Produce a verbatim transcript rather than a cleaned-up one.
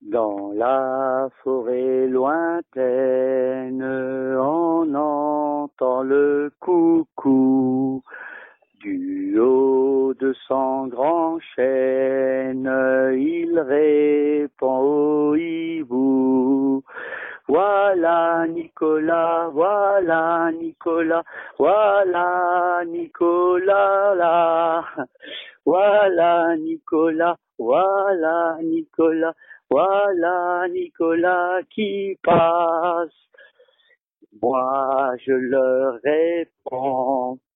Dans la forêt lointaine, on entend le coucou. Du haut de son grand chêne, il répond au hibou. Voilà Nicolas, voilà Nicolas, voilà Nicolas là. Voilà Nicolas, voilà Nicolas, voilà Nicolas qui passe. Moi je leur réponds.